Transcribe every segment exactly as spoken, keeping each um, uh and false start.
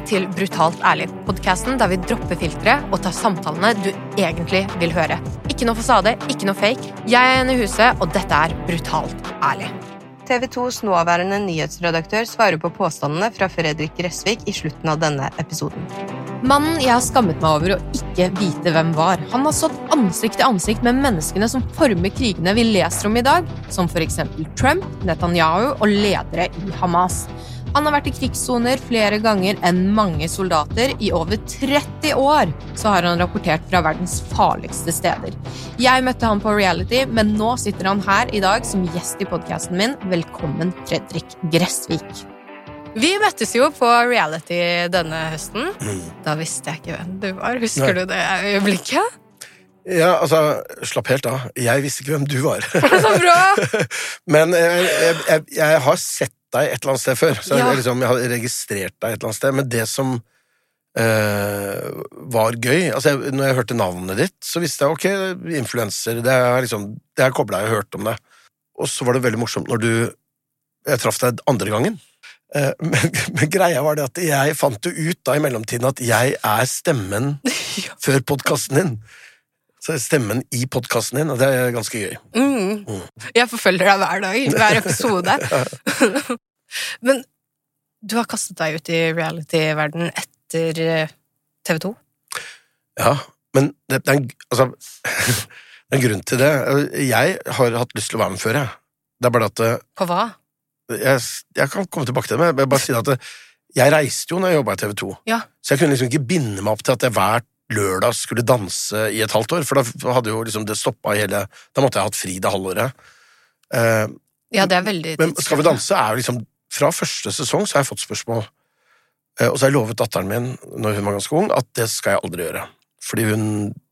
til Brutalt ærlig, podcasten der vi dropper filtre og tar samtalene du egentlig vil høre. Ikke noe fasade, ikke noe fake. Jeg er Jenny Huse, og dette er Brutalt ærlig. T V to's nåværende nyhetsredaktør svarer på påstandene fra Fredrik Gressvik i slutten av denne episoden. Mannen jeg har skammet meg over å ikke vite hvem var. Han har stått ansikt til ansikt med menneskene som former krigene vi leser om i dag, som for eksempel Trump, Netanyahu og ledere i Hamas. Han har vært i krigssoner flere ganger enn mange soldater. I over tretti år så har han rapportert fra verdens farligste steder. Jeg møtte han på reality, men nå sitter han her i dag som gjest i podcasten min. Velkommen, Fredrik Gressvik. Vi møttes jo på reality denne høsten. Mm. Da visste jeg ikke hvem du var. Husker Nei. Du det øyeblikket? Ja, altså, slapp helt av. Jeg visste ikke hvem du var. Så bra! Men jeg, jeg, jeg, jeg har sett deg et eller annet sted før, så ja. jeg, liksom, jeg har registrert deg et eller annet sted, men det som eh, var gøy, altså jeg, når jeg hørte navnet ditt, så visste jeg, ok, influencer, det er liksom, det er koblet jeg har hørt om det, og så var det veldig morsomt når du, jeg traff deg andre gangen, eh, men, men greia var det at jeg fant jo ut da i mellomtiden at jeg er stemmen ja. før podcasten din, så stemmen i podcasten din, og det er ganske gøy. Mm. Mm. Jeg forfølger deg hver dag, hver episode. Men du har kastet deg ut i reality-verden etter T V to? Ja, men det, det, er, en, altså, det er en grunn til det. Jeg har hatt lyst til å være med før, jeg. Det er bare at... På hva? Jeg, jeg kan komme tilbake til det, men jeg bare si at jeg reiste jo når jeg jobbet i T V to. Ja. Så jeg kunne liksom ikke binde meg opp til at jeg hvert lørdag skulle danse i et halvt år, for da hadde jo liksom det stoppet hele, da måtte jeg ha hatt fri det halvåret. Uh, ja, det er veldig... Men Skal vi danse er jo liksom, fra første sesong så har jeg fått spørsmål, uh, og så har jeg lovet datteren min, når hun var ganske ung, at det skal jeg aldri gjøre, fordi hun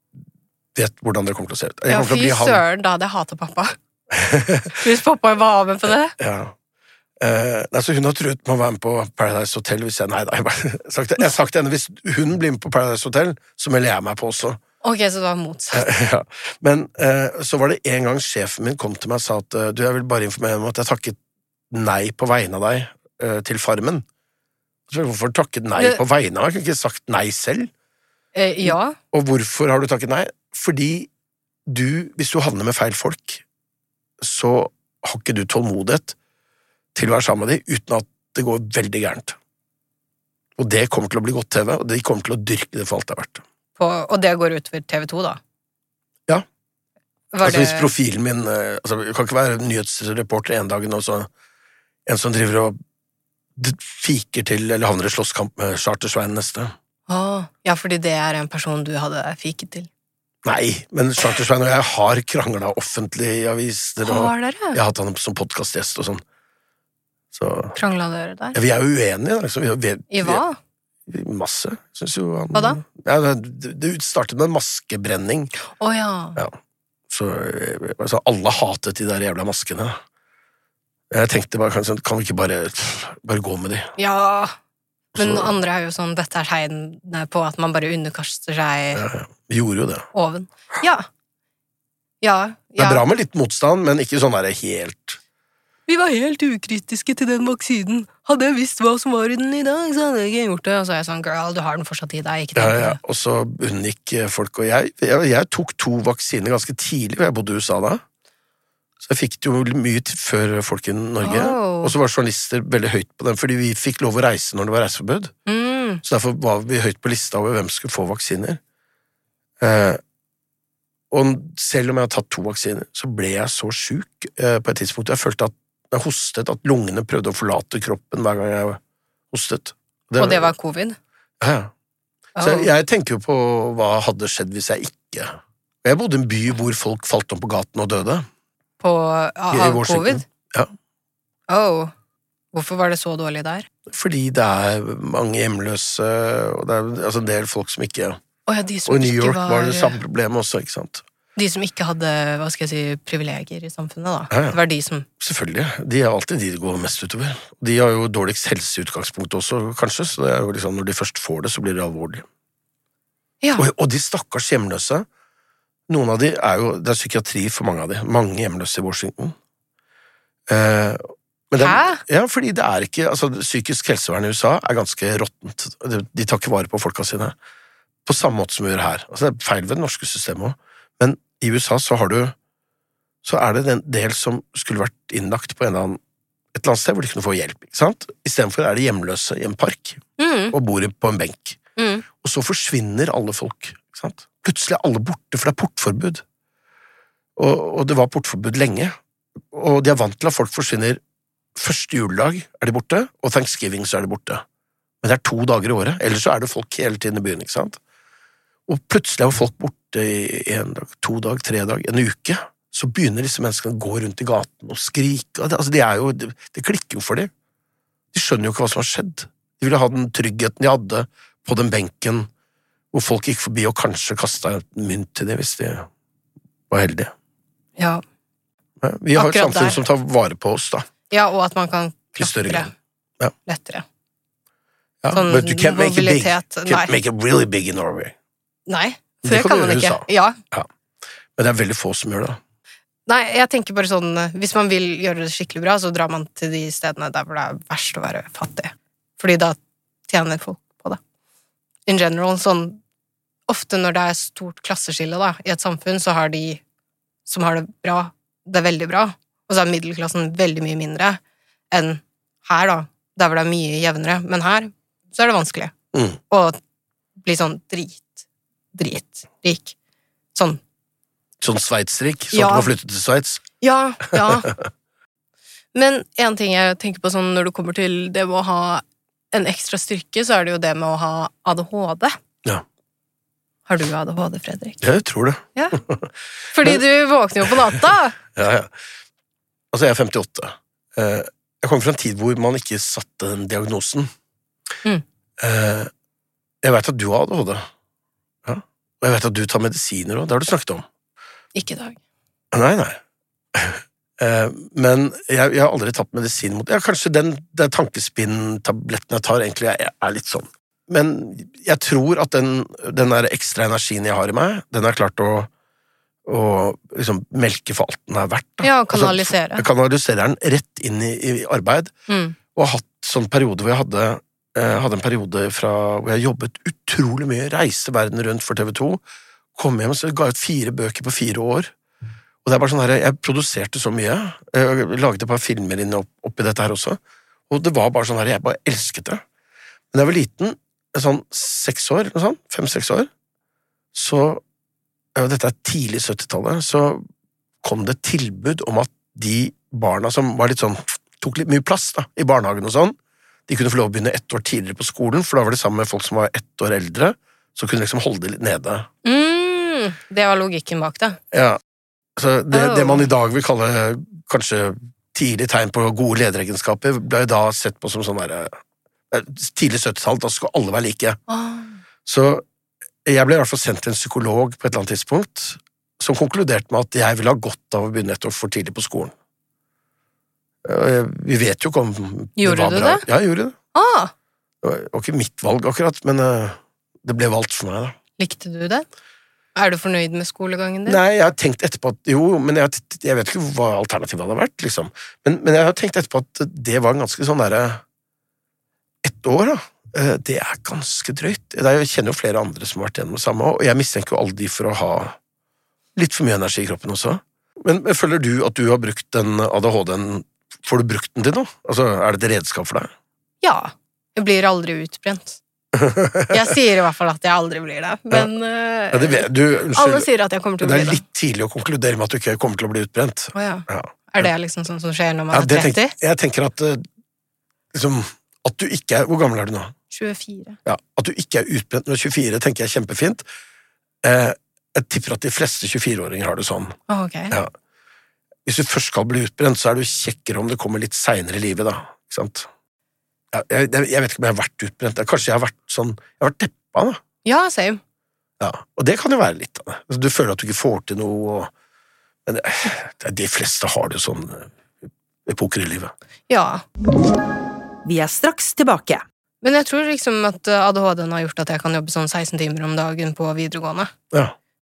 vet hvordan det kommer til å se ut. Jeg ja, fy søren, da hadde jeg hatet pappa. Hvis pappa var med på det. Ja. Uh, altså hun har truet med å være med på Paradise Hotel hvis jeg, nei da, jeg bare sagt det. Jeg har sagt til henne, hvis hun blir med på Paradise Hotel så melder jeg meg på også. Ok, så det var motsatt. Uh, ja. Men uh, så var det en gang sjefen min kom til meg og sa at uh, du, jeg vil bare informere om at jeg takket nei på vegne av deg uh, til Farmen. Så hvorfor takket nei det... på vegne av deg? Jeg kunne ikke sagt nei selv. Uh, ja. Og hvorfor har du takket nei? Fordi du, hvis du havner med feil folk så har ikke du tålmodighet til å være sammen med dem, uten at det går veldig gærent. Og det kommer til å bli godt T V, og de kommer til å dyrke det for alt det er verdt. På, og det går ut for T V to, da? Ja. Var altså det... hvis profilen min, altså jeg kan ikke være nyhetsreporter en dag, og så en som driver og fiker til, eller havner i slåsskamp med Chartersveien neste. Åh, ja, fordi det er en person du hadde fiket til. Nei, men Chartersveien og jeg har kranglet offentlig i aviser, og har dere? Jeg har hatt han som podcastgjest og sånn. Så, krangla dere der? Ja, vi er jo uenige. Liksom. Vi, vi, I hva? Vi, masse, synes jo han. Hva da? Ja, det, det startet med maskebrenning. Åh, ja. Ja. Så altså, alle hatet de der jævla maskene. Jeg tenkte bare, kan, kan vi ikke bare, bare gå med de? Ja, men så, andre er jo sånn, dette er tegn på at man bare underkaster seg ja, ja. Vi gjorde jo det. Oven. Ja. Ja, ja. Det er bra med litt motstand, men ikke sånn der helt... Vi var helt ukritiske til den vaksinen. Hadde jeg visst hva som var i den i dag, så hadde jeg ikke gjort det. Og så er jeg sånn, girl, du har den fortsatt i deg, ikke tenk på det. Ja, ja, og så unngikk folk, og jeg, jeg, jeg tok to vaksiner ganske tidlig, og jeg bodde i U S A da. Så jeg fikk det jo mye før folk i Norge, oh. Og så var journalister veldig høyt på dem, fordi vi fikk lov å reise når det var reiseforbud. Mm. Så derfor var vi høyt på lista over hvem skulle få vaksiner. Eh, og selv om jeg har tatt to vaksiner, så ble jeg så syk eh, på et tidspunkt. Jeg følte at jeg hostet, at lungene prøvde å forlate kroppen hver gang jeg hostet. Det, og det var covid? Ja. Så jeg, jeg tenker jo på hva hadde skjedd hvis jeg ikke... Jeg bodde i en by hvor folk falt om på gaten og døde. På, av covid? Ja. Oh. Hvorfor var det så dårlig der? Fordi det er mange hjemløse, og det er altså en del folk som ikke... Oh, ja, de som og i New York var... var det samme problemet også, ikke sant? De som ikke hadde, hva skal jeg si, privilegier i samfunnet, da. Ja, ja. Det var de som... Selvfølgelig. De er alltid de det går mest utover. De har jo dårligst helseutgangspunkt også, kanskje, så det er jo liksom, når de først får det, så blir det alvorlig. Ja. Og, og de stakkars hjemløse, noen av de er jo, det er psykiatri for mange av de, mange hjemløse i Washington. Eh, Men den, Hæ? ja, fordi det er ikke, altså psykisk helsevern i U S A er ganske råttent. De, de tar ikke vare på folka sine. På samme måte som vi gjør her. Altså det er feil ved det norske systemet også. Men i U S A så har du, så er det den del som skulle vært innlagt på en eller annen, et eller annet sted hvor de kunne få hjelp, ikke sant? I stedet for er det hjemløse i en park, Mm. og bor på en benk. Mm. Og så forsvinner alle folk, ikke sant? Plutselig er alle borte, for det er portforbud. Og, og det var portforbud lenge. Og de er vant til at folk forsvinner. Første juledag er de borte, og Thanksgiving så er de borte. Men det er to dager i året, ellers så er det folk hele tiden i byen, ikke sant? Og plutselig er folk borte i en dag, to dag, tre dag, en uke, så begynner disse menneskene å gå rundt i gaten og skrike. Altså, de er jo, det, det klikker jo for dem. De skjønner jo ikke hva som har skjedd. De ville ha den tryggheten de hadde på den benken, hvor folk gikk forbi og kanskje kastet en mynt til dem hvis de var heldige. Ja. Vi har et Akkurat samfunn der. som tar vare på oss, da. ja, og at man kan I større klatre grad. Ja. lettere. Ja, Sånn but you can't make it big. mobilitet, You can't nei. make it really big in Norway. Nei, for Det det kan kan du man gjøre i ikke. U S A. Ja. Men det er veldig få som gjør det. Nei, jeg tenker bare sånn, hvis man vil gjøre det skikkelig bra, så drar man til de stedene der hvor det er verst å være fattig. Fordi da tjener folk på det. In general, sånn, ofte når det er stort klasseskille da, i et samfunn, så har de som har det bra, det er veldig bra, og så er middelklassen veldig mye mindre enn her da, der hvor det er mye jevnere, men her så er det vanskelig Mm. å bli sånn drit, drit, rik. Sånn, Sånn sveitsrik, sånn Ja. at du må flytte til Sveits. ja, ja. Men en ting jeg tenker på sånn når det kommer til det med å ha en ekstra styrke, så er det jo det med å ha A D H D. Ja. Har du A D H D, Fredrik? Jeg tror det. Ja. Fordi du våkner jo på natta. Ja, ja. Altså, jeg er femtiåtte. Eh, Jeg kommer fra en tid hvor man ikke satte den diagnosen. Mm. Eh, Jeg vet at du har A D H D. Ja. Og jeg vet at du tar medisiner også, det har du snakket om. Ikke i dag. Nei, nei. Eh, Men jeg, jeg har aldri tatt medisin mot ja, kanskje den, den tankespinn-tabletten jeg tar egentlig er, er litt sånn. Men jeg tror at den, den der ekstra energien jeg har i meg, den har klart å, å liksom melke for alt den er verdt. Da. Ja, kanalisere. Altså, jeg kanaliserer den rett inn i, i arbeid, Mm. og har hatt sånn periode hvor jeg hadde, eh, hadde en periode fra, hvor jeg jobbet utrolig mye, reiste verden rundt for T V to, kom hjem og så ga ut fire bøker på fire år. Og det er bare sånn her, jeg produserte så mye, jeg laget et par filmer inn opp, oppi dette her også, og det var bare sånn her, jeg bare elsket det. Men da jeg var liten, sånn seks år, sånn, fem-seks år, så, ja, dette er tidlig syttitallet, så kom det tilbud om at de barna som var litt sånn, tok litt mye plass da, i barnehagen og sånn, de kunne få lov å begynne ett år tidligere på skolen, for da var det sammen med folk som var ett år eldre, så kunne de liksom holde det litt nede. Mm. Det var logikken bak det. Ja, så det, Oh. det man i dag vil kalle kanskje tidlig tegn på gode lederegenskaper, ble jo da sett på som sånn der, tidlig syttitallet, da skulle alle være like. Ah. Så jeg ble i hvert fall sendt til en psykolog på et eller annet tidspunkt, som konkluderte med at jeg ville ha godt av å begynne et år for tidlig på skolen. Eh, Vi vet jo ikke om det Gjorde var du bra. det? Ja, jeg gjorde det. Ah. Det var- det var ikke mitt valg akkurat, men eh, det ble valgt for meg da. Likte du det? Er du fornøyd med skolegangen din? Nei, jeg har tenkt etterpå at jo, men jeg, jeg vet ikke hva alternativet hadde vært, liksom. Men, men jeg har tenkt etterpå at det var ganske sånn derre ett år, da. Eh, Det er ganske drøyt. Jeg kjenner jo flere andre som har vært gjennom det samme, og jeg mistenker jo alle de for å ha litt for mye energi i kroppen også. Men men føler du at du har brukt den A D H D-en, får du brukt den til noe? Altså, er det et redskap for deg? Ja. Jeg blir aldri utbrent. Jeg sier i hvert fall at jeg aldri blir det, men eh, Ja, det vet, du, alle unnskyld, sier at jeg kommer til å det bli er det. litt tidlig å konkludere med at du ikke kommer til å bli utbrent. Å ja. Ja. Er det liksom sånn som skjer når man Ja, er det tretti? tenk, jeg tenker at eh, liksom, at du ikke er, hvor gammel er du nå? tjuefire. Ja, at du ikke er utbrent når du er tjuefire, tenker jeg er kjempefint. Eh, jeg tipper at de fleste tjuefire-åringer har det sånn. Å, ok. Ja. Hvis du først skal bli utbrent, så er du kjekkere om det kommer litt senere i livet, da. Ikke sant? Ja, jeg, jeg, jeg vet ikke om jeg har vært utbrent. Kanskje jeg har vært sånn, jeg har vært deppa, da. Ja, same. Ja, og det kan jo være litt av det. Altså, du føler at du ikke får til noe, og, men det, de fleste har det jo sånn eh, epoker i livet. Ja. Vi er straks tilbake. Men jeg tror liksom at A D H D-en har gjort at jeg kan jobbe sånn seksten timer om dagen på videregående. Ja.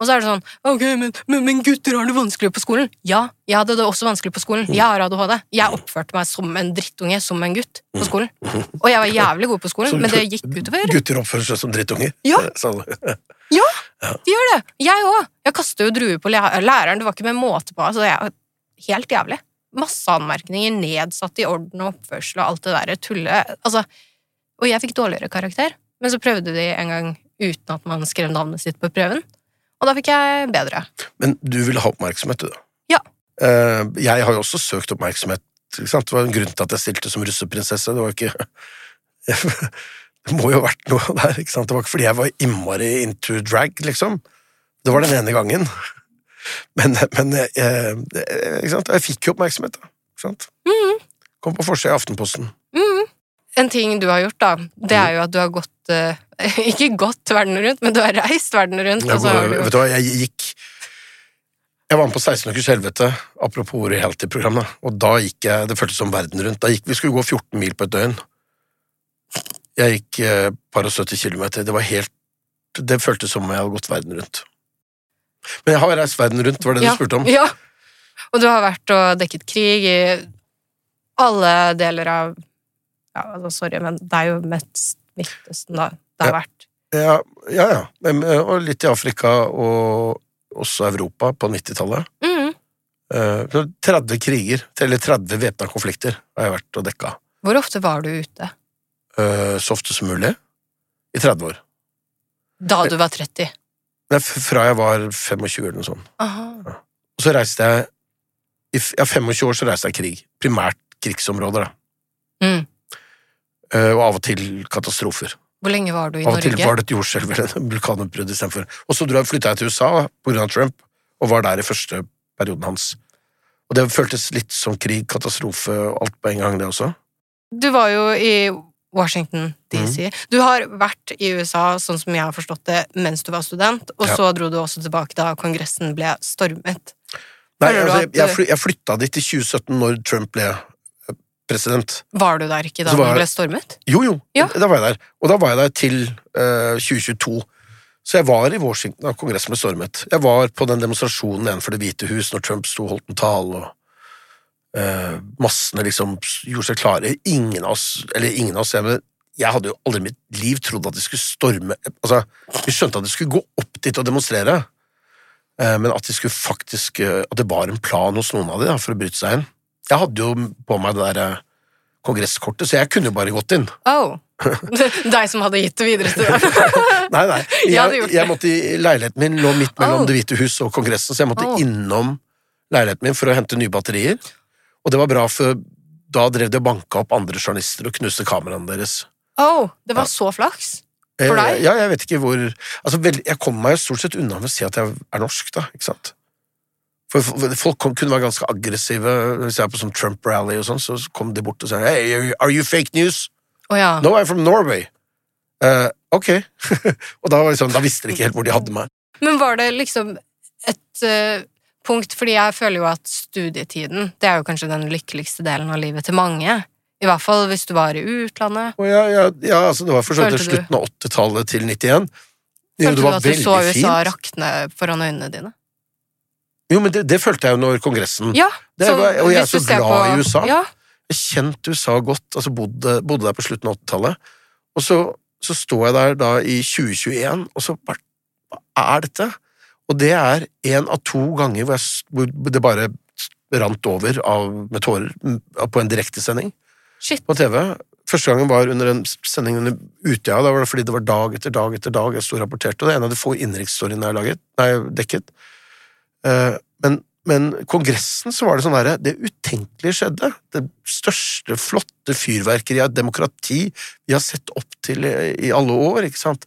Og så er det sånn, ok, men, men, men gutter har det vanskelig på skolen. Ja, jeg hadde det også vanskelig på skolen. Jeg har A D H D. Jeg oppførte meg som en drittunge, som en gutt på skolen. Og jeg var jævlig god på skolen, men det gikk utover. Gutter oppfører seg som drittunger? Ja. Ja, de gjør det. Jeg også. Jeg kastet jo druer på læreren, det var ikke med måte på, altså jeg var helt jævlig. Masse anmerkninger, nedsatt i orden og oppførsel og alt det der tullet. Altså, og jeg fikk dårligere karakter, men så prøvde de en gang uten at man skrev navnet sitt på prøven. Og da fikk jeg bedre. Men du ville ha oppmerksomhet, du da? Ja. Uh, jeg har jo også søkt oppmerksomhet, ikke sant? Det var en grunn til at jeg stilte som russeprinsesse, det var ikke... det må jo ha vært noe der, ikke sant? Det var ikke fordi jeg var innmari into drag, liksom. Det var den ene gangen. Men, men jeg, ikke sant? Jeg fikk jo oppmerksomhet, da. Ikke sant? Mm. Kom på forsiden i Aftenposten. Mm. En ting du har gjort, da, det er jo at du har gått, uh, ikke gått verden rundt, men du har reist verden rundt. Jeg, og du... Vet du hva, jeg gikk... Jeg var med på seksten ukers helvete, apropos reality-programmet, og da gikk jeg, det føltes som verden rundt, da gikk vi skulle gå fjorten mil på et døgn. Jeg gikk et uh, par og sytti kilometer, det var helt, det føltes som om jeg hadde gått verden rundt. Men jeg har reist verden rundt, var det ja, du spurte om? Ja, og du har vært og dekket krig i alle deler av, ja, altså, sorry, men det er jo mest Midtøsten da, det har ja. vært. Ja, ja, ja, og litt i Afrika og også Europa på nittitallet. Mm. Uh, tretti kriger, eller tretti væpnede konflikter har jeg vært og dekket. Hvor ofte var du ute? Uh, så ofte som mulig, i tretti år. Da du var tretti? Nei, fra jeg var tjuefem eller noe sånt. Aha. Ja. Og så reiste jeg, i ja, tjuefem år så reiste jeg krig, primært krigsområder da. Mm. Uh, og av og til katastrofer. Hvor lenge var du i Norge? Av og til var det et jordskjelv eller en vulkanutbrudd i stedet for. Og så flyttet jeg til U S A på grunn av Trump, og var der i første perioden hans. Og det føltes litt som krig, katastrofe og alt på en gang det også. Du var jo i Washington D C. Mm. Du har vært i U S A, sånn som jeg har forstått det, mens du var student, og ja. Så dro du også tilbake da Kongressen ble stormet. Nei, altså, jeg, jeg, fly, jeg flyttet dit i tjue sytten når Trump ble president. Var du der ikke da var, han ble stormet? Jo, jo, ja. Da var jeg der. Og da var jeg der til uh, tjue tjueto. Så jeg var i Washington da Kongressen ble stormet. Jeg var på den demonstrasjonen igjen for Det hvite hus når Trump sto og holdt en tale, og uh, massene liksom gjorde seg klare. Ingen av oss, eller ingen av oss, jeg, jeg hadde jo aldri i mitt liv trodd at de skulle storme, altså, vi skjønte at de skulle gå opp dit og demonstrere, uh, men at de skulle faktisk, uh, at det var en plan hos noen av de da, for å bryte seg inn. Jeg hadde jo på meg det der kongresskortet, så jeg kunne jo bare gått inn. Oh, deg som hadde gitt det videre til deg. Nei, nei, jeg, jeg måtte i leiligheten min, lå midt mellom oh. Det hvite hus og Kongressen, så jeg måtte oh. innom leiligheten min for å hente nye batterier, og det var bra, for da drev de og banka opp andre journalister og knuste kameraene deres. Oh, det var ja. Så flaks for deg? Ja, jeg vet ikke hvor, altså, vel, jeg kom meg jo stort sett unna med å si at jeg er norsk da, ikke sant? For folk kunne være ganske aggressive, hvis jeg er på sånn Trump-rally og sånn, så kom de bort og sa, hey, are you fake news? Oh, ja. No, I'm from Norway. Uh, ok. Og da, var det sånn, da visste de ikke helt hvor de hadde meg. Men var det liksom et uh, punkt, fordi jeg føler jo at studietiden, det er jo kanskje den lykkeligste delen av livet til mange, i hvert fall hvis du var i utlandet. Oh, ja, ja, ja, altså det var for sånn til slutten av åttitallet til nittien. Følte du at du så U S A rakne foran øynene dine? Jo, men det, det følte jeg jo når Kongressen... Ja, det var, og jeg er så glad på, i U S A. Ja. Jeg kjente U S A godt, altså bodde, bodde der på slutten av åttitallet. Og så, så står jeg der da i tjue tjueen, og så bare, hva er dette? Og det er en av to ganger hvor, jeg, hvor det bare rant over av, med tårer på en direktesending på T V. Første gangen var under en sending under Utøya, da var det fordi det var dag etter dag etter dag jeg stod og rapporterte, og det er en av de få innenriksstoryene jeg har laget, nei, dekket. Uh, men, men Kongressen så var det sånn der, det utenkelige skjedde, det største flotte fyrverkeriet av demokrati vi har sett opp til i, i alle år, ikke sant?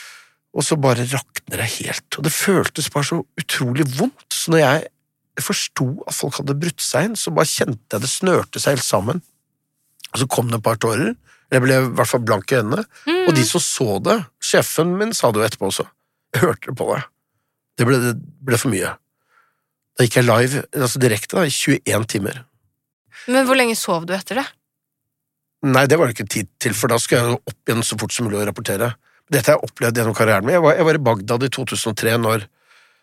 Og så bare rakner det helt, og det føltes bare så utrolig vondt, så når jeg forstod at folk hadde brutt seg inn, så bare kjente jeg det snørte seg helt sammen, og så kom det et par tårer, jeg ble i hvert fall blank i øynene, mm. og de som så det, sjefen min sa det jo etterpå også, jeg hørte det på det, det ble, det ble for mye. Da gikk jeg live, altså direkte da, i tjueen timer. Men hvor lenge sov du etter det? Nei, det var det ikke tid til, for da skulle jeg opp igjen så fort som mulig å rapportere. Dette har jeg opplevd gjennom karrieren min. Jeg var, jeg var i Bagdad i to tusen og tre når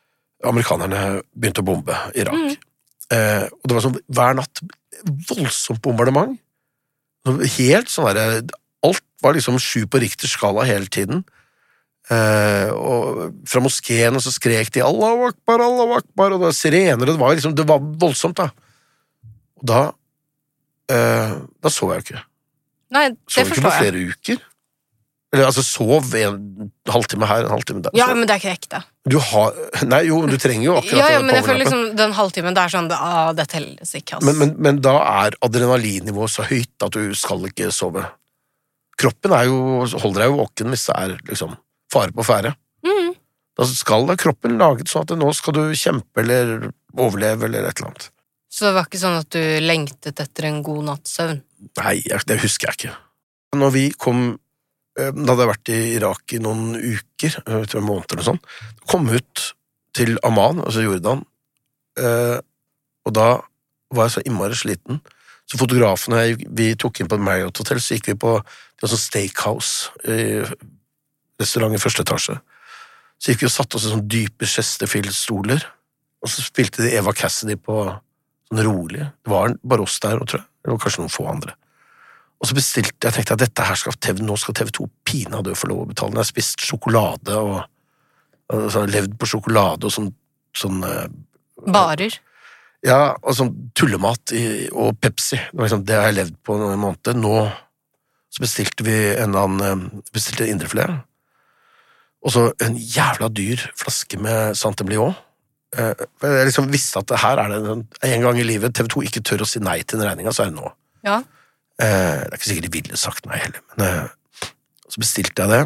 amerikanerne begynte å bombe Irak. Mm. Eh, og det var sånn, hver natt, voldsomt bombardement. Helt sånn der, alt var liksom sju på Richters skala hele tiden. Eh, og fra moskeen, og så skrek de Allahu Akbar, Allahu Akbar, og det var sirener, og det var liksom, det var voldsomt da. Og da, eh, da sov jeg ikke. Nei, det sov ikke forstår på jeg. flere uker. Eller altså, sov en halvtime her, en halvtime der. Ja, Så, men det er ikke ekte. du har, nei jo, du trenger jo akkurat Ja, ja, den men jeg føler powernappen. liksom den halvtimen, det er sånn, ah, det telles ikke, ass. Men, men, men da er adrenalinnivået så høyt at du skal ikke sove. Kroppen er jo, holder deg jo våken hvis det er liksom fare på fære. Mhm. Da skal da kroppen laget sånn at nå skal du kjempe eller overleve eller et eller annet. Så det var ikke sånn at du lengtet etter en god natts søvn? Nei, jeg- det husker jeg ikke. Når vi kom, eh, da hadde jeg vært i Irak i noen uker, jeg tror en måned eller sånn, kom ut til Amman, altså Jordan, eh, og da var jeg så innmari sliten. Så fotografene vi tok inn på et Marriott Hotel, så gikk vi på det var sånn steakhouse i restaurant i første etasje. Så gikk vi og satte oss i sånne dype Chesterfield-stoler, og så spilte de Eva Cassidy på sånn rolig. Det var bare oss der, tror jeg. Det var kanskje noen få andre. Og så bestilte jeg, tenkte at dette her skal T V, nå skal T V to pinadø få lov å betale. Jeg har spist sjokolade og, og så har jeg levd på sjokolade og sånn, sånn eh, Barer? ja, og sånn tullemat i, og Pepsi. Det, var liksom, det har jeg levd på noen måneder. Nå så bestilte vi en annen, eh, bestilte indrefilet. Og så en jævla dyr flaske med Saint-Emilion. Eh, for jeg liksom visste at det her er det en, en gang i livet T V to ikke tør å si nei til den regningen, så er det nå. Ja. Eh, det er ikke sikkert de ville sagt nei heller, men eh, så bestilte jeg det.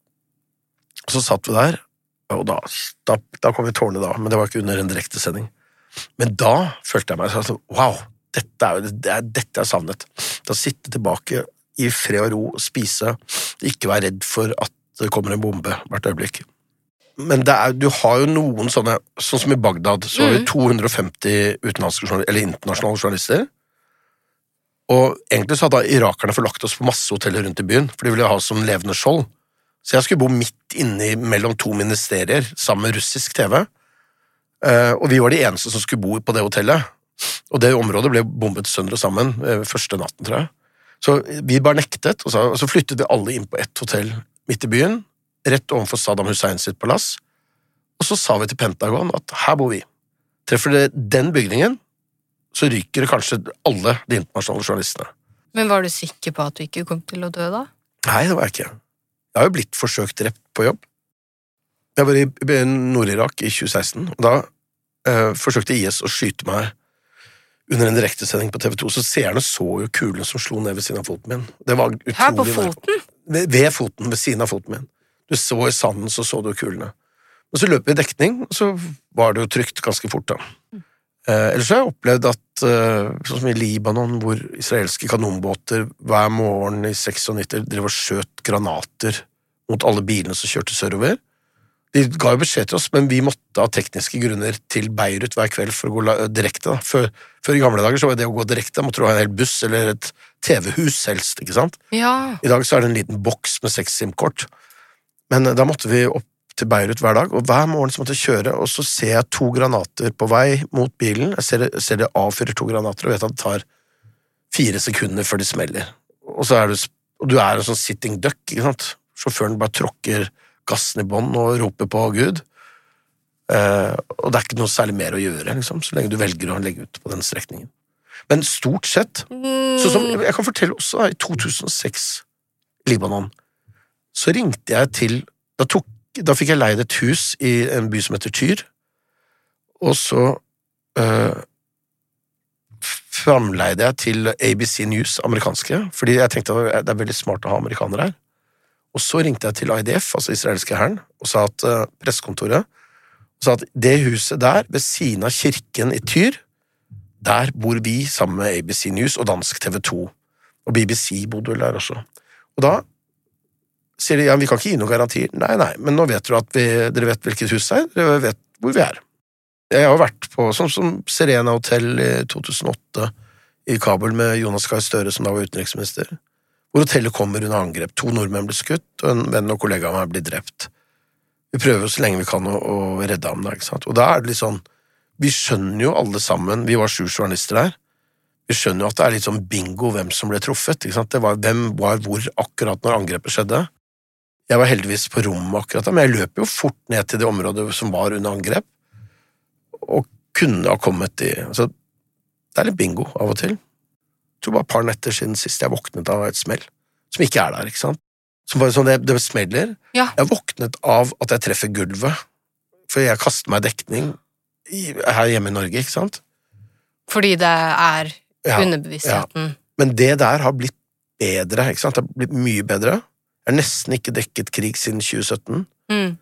Og så satt vi der, og da, da, da kom vi tårne da, men det var ikke under en direkte sending. Men da følte jeg meg sånn, wow, dette er, det er dette jeg savnet. Da sitte tilbake i fred og ro, spise, ikke være redd for at det kommer en bombe hvert øyeblikk. Men det er, du har jo noen sånne, sånn som i Bagdad, så har vi to hundre og femti utenlandske journalister, eller internasjonale journalister, og egentlig så hadde irakerne forlagt oss på masse hoteller rundt i byen, for de ville ha som levende skjold. Så jeg skulle bo midt inne mellom to ministerier, sammen med russisk T V, uh, og vi var de eneste som skulle bo på det hotellet, og det området ble bombet sønder og sammen uh, første natten, tror jeg. Så vi bare nektet, og så, og så flyttet vi alle inn på ett hotell midt i byen, rett overfor Saddam Hussein sitt palass, og så sa vi til Pentagon at her bor vi. Treffer det den bygningen, så ryker det kanskje alle de internasjonale journalistene. Men var du sikker på at du ikke kom til å dø da? Nei, det var jeg ikke. Jeg har jo blitt forsøkt drept på jobb. Jeg var i Nord-Irak i tjue seksten, og da eh, forsøkte I S å skyte meg under en direktesending på T V to, så seerne så jo kulen som slo ned ved siden av foten min. Det var utrolig. Her på foten? Ved, ved foten, ved siden av foten min. Du så i sanden, så så du kulene. Og så løp vi i dekning, og så var det jo trygt ganske fort da. Eh, ellers har jeg opplevd at, eh, sånn som i Libanon, hvor israelske kanonbåter hver morgen i nittiseks drev og skjøt granater mot alle bilene som kjørte sørover. De ga jo beskjed til oss, men vi måtte av tekniske grunner til Beirut hver kveld for å gå la- direkte. Da. Før, før i gamle dager så var det å gå direkte, måtte du ha en hel buss eller et T V-hus helst, ikke sant? Ja. I dag så er det en liten boks med seks SIM-kort. Men eh, da måtte vi opp til Beirut hver dag, og hver morgen så måtte jeg kjøre, og så ser jeg to granater på vei mot bilen. Jeg ser det, ser det avfyrer to granater, og vet at det tar fire sekunder før de smeller. Og så er du, og du er en sånn sitting duck, ikke sant? Sjåføren bare tråkker gassen i bånd og roper på Gud. Eh, og det er ikke noe særlig mer å gjøre, liksom, så lenge du velger å legge ut på den strekningen. Men stort sett, så som, jeg kan fortelle også, i to tusen og seks Libanon, så ringte jeg til, da tok Da fikk jeg leid et hus i en by som heter Tyr, og så øh, framleide jeg til A B C News, amerikanske, fordi jeg tenkte at det er veldig smart å ha amerikanere her. Og så ringte jeg til I D F, altså israelske hæren, og sa at øh, pressekontoret, og sa at det huset der, ved siden av kirken i Tyr, der bor vi sammen med A B C News og dansk T V to, og B B C bodde vel der også. Og da sier de, ja, vi kan ikke gi noen garantier. Nei, nei, men nå vet du at vi, dere vet hvilket hus det er, dere vet hvor vi er. Jeg har vært på, sånn som Serena Hotel i to tusen og åtte i Kabul med Jonas Gahr Støre, som da var utenriksminister, hvor hotellet kommer under angrep. To nordmenn ble skutt, og en venn og kollega av meg ble drept. Vi prøver så lenge vi kan å, å redde ham da, ikke sant? Og da er det litt sånn, vi skjønner jo alle sammen, vi var sju journalister der, vi skjønner jo at det er litt sånn bingo hvem som ble truffet, ikke sant? Det var hvem var hvor akkurat når angrepet skjedde. Jeg var heldigvis på rommet akkurat da, men jeg løp jo fort ned til det området som var under angrep, og kunne ha kommet i, altså, det er litt bingo av og til. Jeg tror bare et par netter siden sist jeg våknet av et smell, som ikke er der, ikke sant? Som bare sånn, det, det smeller. Ja. Jeg våknet av at jeg treffer gulvet, for jeg kastet meg dekning i, her hjemme i Norge, ikke sant? Fordi det er Ja, underbevisstheten. ja. Men det der har blitt bedre, ikke sant? Det har blitt mye bedre. Jeg har nesten ikke dekket krig siden tjue sytten. Mm.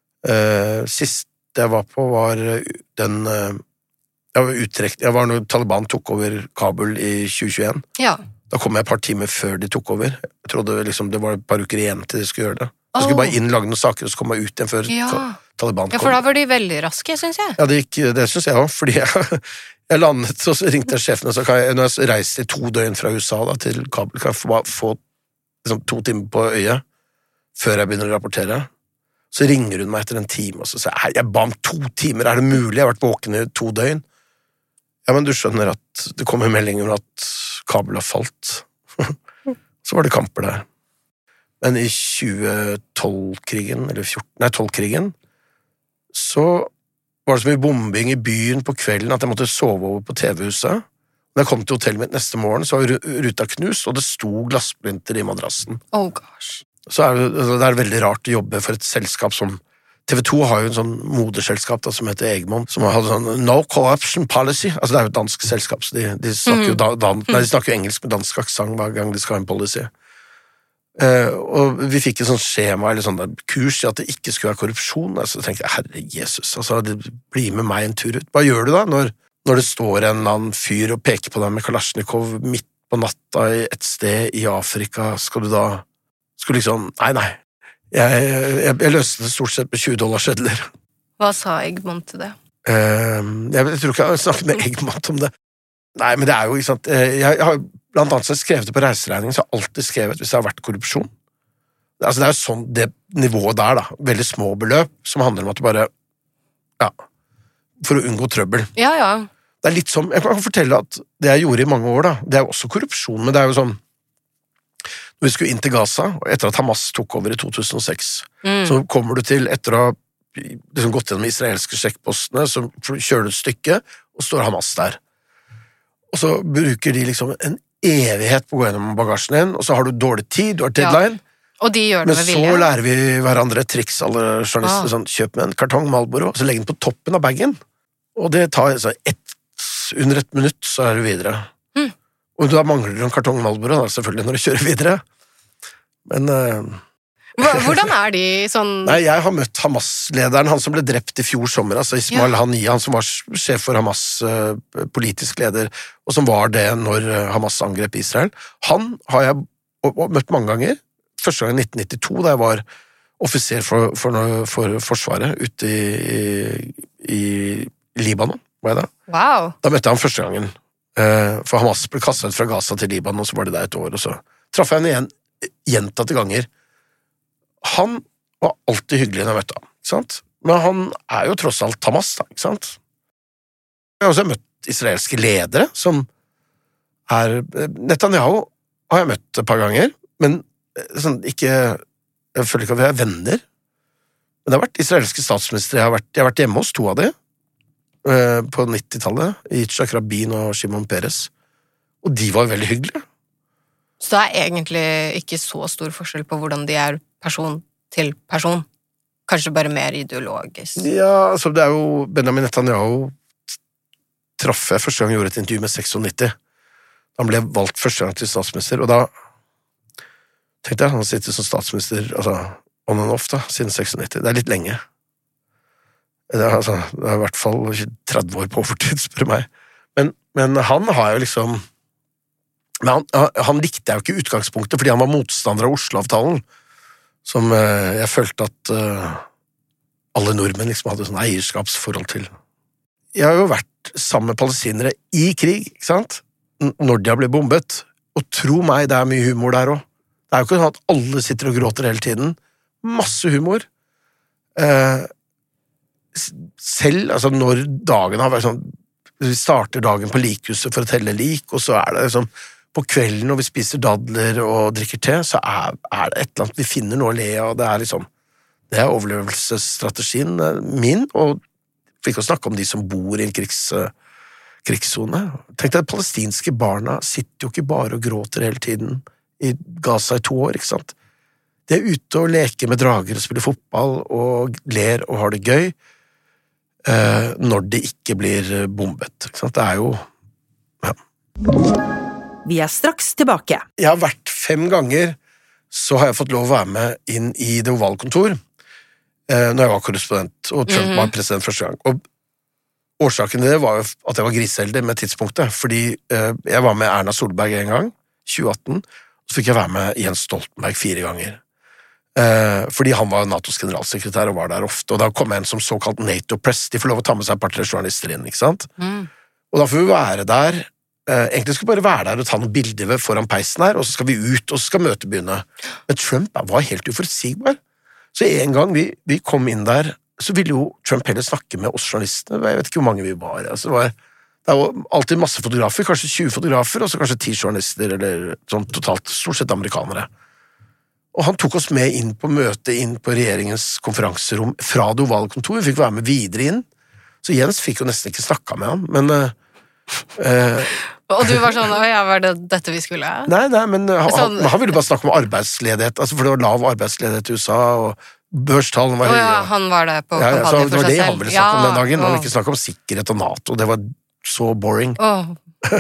Uh, sist jeg var på var den uh, jeg var uttrekt, jeg var når Taliban tok over Kabul i tjue tjueen. Ja. Da kom jeg et par timer før de tok over. Jeg trodde liksom, det var et par uker igjen til de skulle gjøre det. Jeg Oh. skulle bare inn, lage noen saker, og så kom jeg ut igjen før Ja. ta- Taliban kom. Ja, for da var de veldig raske, synes jeg. Ja, det gikk, det synes jeg også, fordi jeg, jeg landet, og så ringte jeg sjefen, og så kan jeg, når jeg reiste i to døgn fra U S A da, til Kabul, kan jeg få, bare få liksom, to timer på øyet, før jeg begynner å rapportere. Så ringer hun meg etter en time, og så sier jeg, jeg ba om to timer, er det mulig? Jeg har vært våken i to døgn. Ja, men du skjønner at det kommer melding om at Kabul har falt. Så var det kamper der. Men i tjue tolv-krigen, eller fjorten, nei, tolv-krigen, så var det så mye bombing i byen på kvelden at jeg måtte sove over på T V-huset. Når jeg kom til hotellet mitt neste morgen, så var ruta knust, og det sto glassplinter i madrassen. Oh gosh. Så er det, det er veldig rart å jobbe for et selskap som T V to har jo en sånn moderselskap da, som heter Egmont, som hadde sånn no corruption policy. Altså det er jo et dansk selskap, så de, de, snakker, jo da, dan, nei, de snakker jo engelsk med dansk aksent hver gang de skal ha en policy. Uh, og vi fikk et sånt skjema eller sånn der, kurs i at det ikke skulle være korrupsjon. Altså, så tenkte jeg, herre Jesus, altså, det blir med meg en tur ut. Hva gjør du da når, når det står en eller annen fyr og peker på deg med Kalashnikov midt på natta i et sted i Afrika? Skal du da skal liksom, nei, nei, jeg, jeg, jeg løste det stort sett med tjue dollar sedler. Hva sa Egmont til det? Uh, jeg, jeg tror ikke jeg har snakket med Egmont om det. Nei, men det er jo, ikke sant, jeg, jeg har blant annet så har jeg skrevet det på reiseregningen, så har jeg alltid skrevet hvis det har vært korrupsjon. Altså det er jo sånn det nivået der da, veldig små beløp, som handler om at du bare, ja, for å unngå trøbbel. Ja, ja. Det er litt som, jeg kan fortelle at det jeg gjorde i mange år da, det er jo også korrupsjon, men det er jo sånn, når vi skulle inn til Gaza, og etter at Hamas tok over i to tusen og seks, mm. så kommer du til, etter å ha liksom gått gjennom israelske sjekkpostene, så kjører du et stykke, og står Hamas der. Og så bruker de liksom en evighet på å gå gjennom bagasjen din, og så har du dårlig tid, du har deadline. Ja. Og de gjør det med vilje. Men så lærer vi hverandre triks, alle journalister, ah. sånn, kjøp med en kartong Marlboro, og så legger den på toppen av bagen. Og det tar så ett, under et minutt, så er du videre. Mm. Og da mangler du en kartong Marlboro, da, selvfølgelig, når du kjører videre. Men... Uh, Hvordan er de sånn... Nei, jeg har møtt Hamas-lederen, han som ble drept i fjor sommer, altså Ismail ja. Haniyeh, han som var sjef for Hamas, uh, politisk leder, og som var det når Hamas angrep Israel. Han har jeg møtt mange ganger. Første gang i nitten nittito, da jeg var offiser for, for, for Forsvaret ute i, i Libanon, var jeg da. Wow. Da møtte jeg han første gangen, uh, for Hamas ble kastet fra Gaza til Libanon, og så var det der et år, og så traff jeg henne igjen, gjentatte ganger. Han var alltid hyggelig når jeg møtte ham, ikke sant? Men han er jo tross alt Hamas, da, ikke sant? Jeg har også møtt israelske ledere, som er... Netanyahu har jeg møtt et par ganger, men sånn, ikke... Jeg føler ikke at vi er venner. Men det har vært israelske statsministre, jeg har vært, jeg har vært hjemme hos to av de, på nittitallet, Yitzhak Rabin og Shimon Peres, og de var veldig hyggelige. Så det er egentlig ikke så stor forskjell på hvordan de er person til person. Kanskje bare mer ideologisk. Ja, altså det er jo Benjamin Netanyahu traff jeg første gang jeg gjorde et intervju med nittioseksognitti. Han ble valgt første gang til statsminister, og da tenkte jeg, han sitter som statsminister, altså on and off da, siden nittioseksognitti. Det er litt lenge. Det er, altså, det er i hvert fall tretti år på overtid, spør meg. Men, men han har jo liksom men han, han likte jeg jo ikke i utgangspunktet, fordi han var motstander av Oslo-avtalen, som eh, jeg følte at eh, alle nordmenn liksom hadde sånn eierskapsforhold til. Jeg har jo vært sammen med palestinere i krig, ikke sant? N- når de har blitt bombet. Og tro meg, det er mye humor der også. Det er jo ikke sånn at alle sitter og gråter hele tiden. Masse humor. eh, selv, altså når dagen har vært sånn, vi starter dagen på likhuset for å telle lik, og så er det liksom, på kvelden når vi spiser dadler og drikker te, så er, er det et eller annet, vi finner noe å le av, det er liksom, det er overlevelsesstrategien min, og for ikke å snakke om de som bor i en krigs, krigszone. Tenk deg, palestinske barna sitter jo ikke bare og gråter hele tiden i Gaza i to år, ikke sant? De er ute og leker med drager og spiller fotball og ler og har det gøy eh, når det ikke blir bombet. Ikke sant? Det er jo... Ja. Vi er straks tilbake. Jeg har vært fem ganger, så har jeg fått lov å være med inn i det ovale kontor eh, når jeg var korrespondent, og Trump mm-hmm. var president første gang. Og årsaken til det var jo at jeg var griseheldig med tidspunktet, fordi eh, jeg var med Erna Solberg en gang, tjue atten, så fikk jeg være med Jens Stoltenberg fire ganger. Eh, fordi han var NATOs generalsekretær og var der ofte, og da kom jeg en som såkalt NATO-press, de får lov å ta med seg et par-tre journalister inn, ikke sant? Mm. Og da får vi være der, eh, egentlig skal vi bare være der og ta noen bilder foran peisen her, og så skal vi ut, og så skal møtet begynne. Men Trump var helt uforutsigbar. Så en gang vi, vi kom inn der, så ville jo Trump heller snakke med oss journalistene, jeg vet ikke hvor mange vi var, altså det var, det var alltid masse fotografer, kanskje tjue fotografer, og så kanskje ti journalister, eller sånn totalt, stort sett amerikanere. Og han tok oss med inn på møte, inn på regjeringens konferanserom fra det ovale kontor, vi fikk være med videre inn, så Jens fikk jo nesten ikke snakka med han, men... Uh, og du var sånn, å ja, var det dette vi skulle? Nei, nei, men han, sånn, han, han ville bare snakke om arbeidsledighet, altså for det var lav arbeidsledighet i U S A, og børstallene var høye. Å ja, han var det på ja, kampanje ja, så for seg selv. Det var det han ville snakke ja, om den dagen, han ville å. ikke snakke om sikkerhet og NATO, det var så boring. Åh.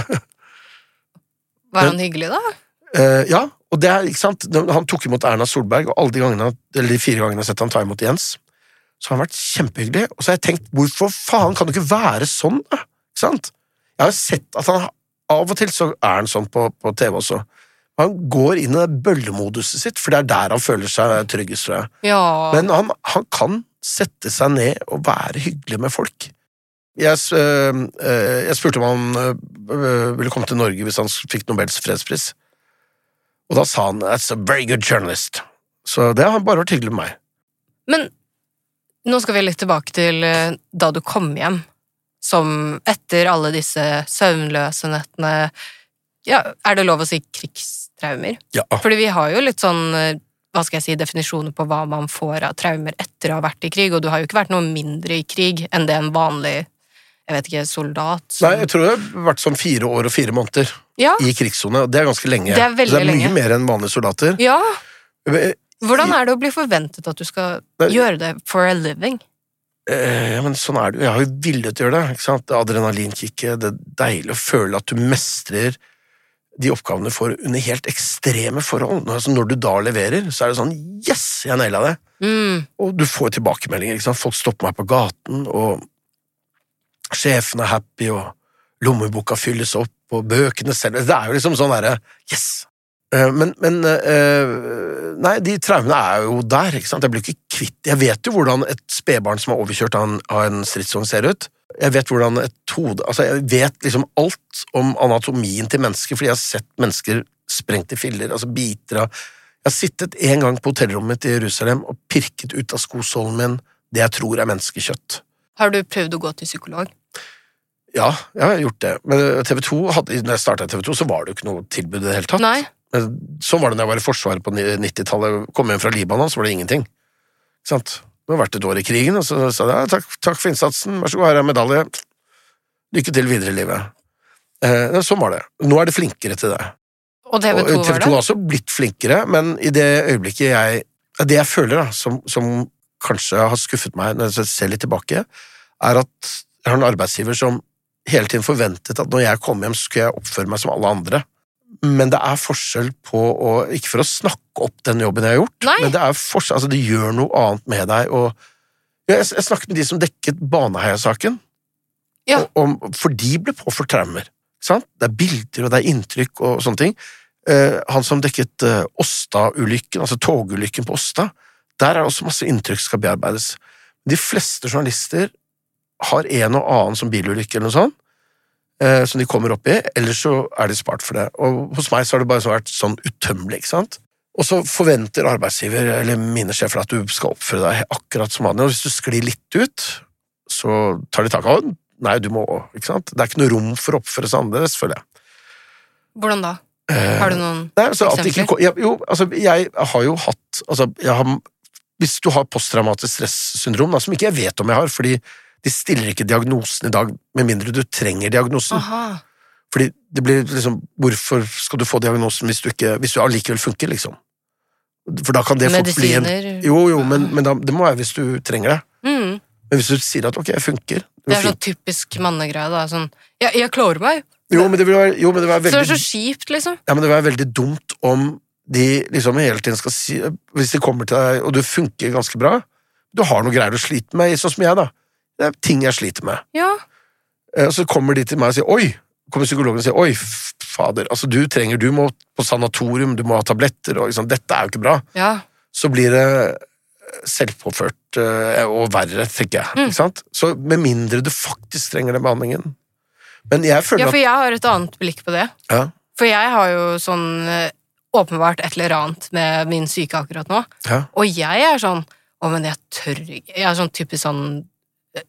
Var han hyggelig da? Uh, ja, og det er, ikke sant, han tok imot Erna Solberg, og alle de gangene, eller de fire gangene jeg har sett han ta imot Jens, så har han vært kjempehyggelig, og så har jeg tenkt, hvorfor faen kan du ikke være sånn, da? Ikke sant? Jeg har sett at han, av og til så er han sånn på, på T V også, han går inn i det bøllemoduset sitt, for det er der han føler seg tryggest, tror jeg. Ja. Men han, han kan sette seg ned og være hyggelig med folk. Jeg, øh, øh, jeg spurte om han øh, ville komme til Norge hvis han fikk Nobels fredspris. Og da sa han, that's a very good journalist. Så det har han bare vært hyggelig med meg. Men nå skal vi litt tilbake til da du kom hjem, som etter alle disse søvnløse nettene, ja, er det lov å si krigstraumer? Ja. Fordi vi har jo litt sånn, hva skal jeg si, definisjoner på hva man får av traumer etter å ha vært i krig, og du har jo ikke vært noe mindre i krig enn det en vanlig, jeg vet ikke, soldat. Som... Nei, jeg tror det har vært sånn fire år og fire måneder ja. I krigszone, og det er ganske lenge. Det er veldig lenge. Det er mye lenge. mer enn vanlige soldater. Ja. Hvordan er det å bli forventet at du skal det... gjøre det for a living? Eh, ja, men sånn er det jo. Jeg har jo villet til å gjøre det, ikke sant? Det adrenalinkicket, det er deilig å føle at du mestrer de oppgavene du får under helt ekstreme forhold. Altså, når du da leverer, så er det sånn, yes, jeg nailet det. Mm. Og du får tilbakemeldinger, ikke sant? Folk stopper meg på gaten, og sjefen er happy, og lommeboka fylles opp, og bøkene selv. Det er jo liksom sånn der, yes! Men, men nei, de traumene er jo der, ikke sant? Jeg blir ikke kvitt. Jeg vet jo hvordan et spedbarn som er overkjørt av en, av en stridsvogn ser ut. Jeg vet hvordan et hode, altså jeg vet liksom alt om anatomien til mennesker, fordi jeg har sett mennesker sprengt i filler, altså biter av. Jeg har sittet en gang på hotellrommet mitt i Jerusalem og pirket ut av skosålen min det jeg tror er menneskekjøtt. Har du prøvd å gå til psykolog? Ja, jeg har gjort det. Men T V to, hadde, når jeg startet T V to, så var det jo ikke noe tilbud i det hele tatt. Nei. Sånn var det når jeg var i forsvaret på nittitallet, kom hjem fra Libanon, så var det ingenting. Ikke sant? Det har vært et år i krigen, og så sa jeg, ja, takk, takk for innsatsen, vær så god, her er medalje, lykke til videre i livet. Eh, sånn var det. Nå er det flinkere til det. Og T V to, og T V to har også blitt flinkere, men i det øyeblikket jeg, det jeg føler da, som, som kanskje har skuffet meg når jeg ser litt tilbake, er at jeg har en arbeidsgiver som hele tiden forventet at når jeg kom hjem, så skulle jeg oppføre meg som alle andre. Men det er forskjell på å, ikke for å snakke opp den jobben jeg har gjort, Nei. men det er forskjell, altså det gjør noe annet med deg, og jeg, jeg snakket med de som dekket Baneheia-saken, ja. og, og, for de ble påført traumer, ikke sant? Det er bilder, og det er inntrykk, og sånne ting. Eh, han som dekket uh, Åsta-ulykken, altså togulykken på Åsta, der er også masse inntrykk som skal bearbeides. De fleste journalister har en og annen som bilulykke eller noe sånt, eh, som de kommer opp i, eller så er de spart for det. Og hos meg så har det bare så vært sånn utømmelig, ikke sant? Og så forventer arbeidsgiver, eller mine sjefer, at du skal oppføre deg akkurat som vanlig, og hvis du sklir litt ut, så tar de tak av den. Nei, du må, ikke sant? Det er ikke noe rom for å oppføre seg annerledes, føler jeg. Hvordan da? Har du noen Nei, altså, at eksempler? ikke, jeg, jo, altså, jeg har jo hatt, altså, jeg har, hvis du har posttraumatisk stressyndrom, da, som ikke jeg vet om jeg har, fordi de stiller ikke diagnosen i dag, med mindre du trenger diagnosen. Aha. Fordi det blir liksom, hvorfor skal du få diagnosen hvis du ikke, hvis du allikevel funker, liksom? For da kan det fort bli en... Medisiner? Jo, jo, men, men da, det må være hvis du trenger det. Mm. Men hvis du sier at, ok, jeg funker... Det er sånn typisk mannegreie da, sånn, jeg, jeg klarer meg. Jo, men det vil være, jo, men det vil være veldig... Så det er så kjipt, liksom. Ja, men det vil være veldig dumt om de liksom hele tiden skal si, hvis de kommer til deg, og du funker ganske bra, du har noe greier å slite med, sånn som jeg da. Det er ting jeg sliter med. Ja. Og så kommer de til meg og sier, oi, kommer psykologen og sier, oi, fader, altså du trenger, du må på sanatorium, du må ha tabletter, og liksom, dette er jo ikke bra. Ja. Så blir det selvpåført uh, og verre, tenker jeg, Mm. ikke sant? Så med mindre du faktisk trenger den behandlingen. Men jeg føler Ja, for jeg har et annet blikk på det. at... Ja, For jeg har jo sånn eh, åpenbart et eller annet med min syke akkurat nå. ja. Og jeg er sånn, å, men jeg tør ikke. Jeg er sånn typisk sånn eh,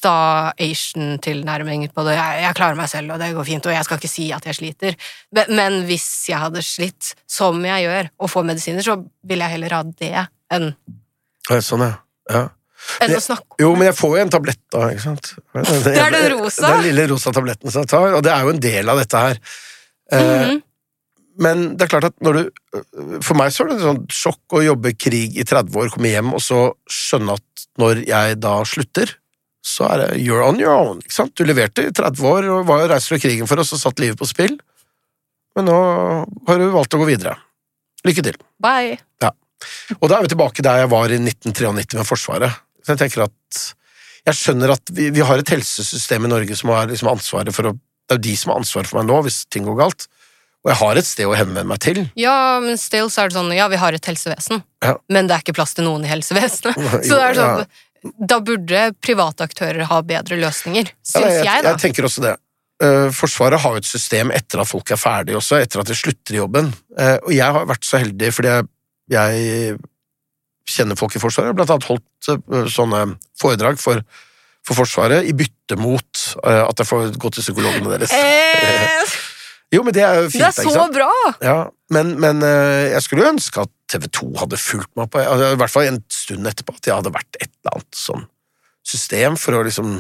sta-Asian-tilnærming på det. Jeg, jeg klarer meg selv, og det går fint, og jeg skal ikke si at jeg sliter. Men, men hvis jeg hadde slitt, som jeg gjør, og får medisiner, så vil jeg heller ha det enn, Ja, sånn, ja. Ja. enn Det- å snakke om. Jo, men jeg får jo en tablett da, ikke sant? Det er den rosa? Den lille rosa tabletten som jeg tar, og det er jo en del av dette her. Eh, Mhm. Men det er klart at når du, for meg så er det en sånn sjokk å jobbe krig i tretti år, komme hjem, og så skjønne at når jeg da slutter, så er det you're on your own, ikke sant? Du leverte i tretti år, og var jo reist fra krigen for oss, og satt livet på spill, men nå har du valgt å gå videre. Lykke til. Bye. Og da er vi tilbake der jeg var i nitten nittini med Forsvaret. Så jeg tenker at jeg skjønner at vi, vi har et helsesystem i Norge som har liksom ansvaret for å, det er jo de som har ansvaret for meg nå hvis ting går galt. Og jeg har et sted å henvende meg til. Ja, men still så er det sånn, ja, vi har et helsevesen, Ja. men det er ikke plass til noen i helsevesenet. Så Jo, det er sånn, ja. da burde private aktører ha bedre løsninger, Ja, synes jeg, jeg da. jeg tenker også det. Eh, Forsvaret har jo et system etter at folk er ferdige også, etter at de slutter i jobben. Eh, og jeg har vært så heldig fordi jeg, jeg kjenner folk i Forsvaret. Jeg har blant annet holdt eh, sånne foredrag for, for Forsvaret i bytte mot eh, at jeg får gå til psykologene deres. Eh, Jo, men det er jo fint, det er ikke så sant? bra! Ja, men, men eh, jeg skulle jo ønske at T V to hadde fulgt meg på, altså, i hvert fall en stund etterpå, at jeg hadde vært et eller annet sånn system for å liksom,